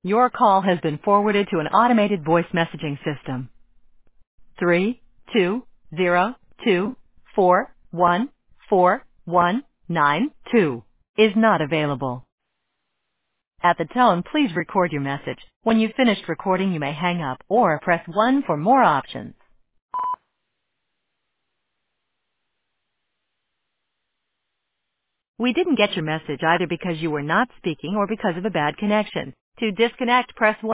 Your call has been forwarded to an automated voice messaging system. 32024141192 is not available. At the tone, please record your message. When you've finished recording, you may hang up or press 1 for more options. We didn't get your message either because you were not speaking or because of a bad connection. To disconnect, press 1.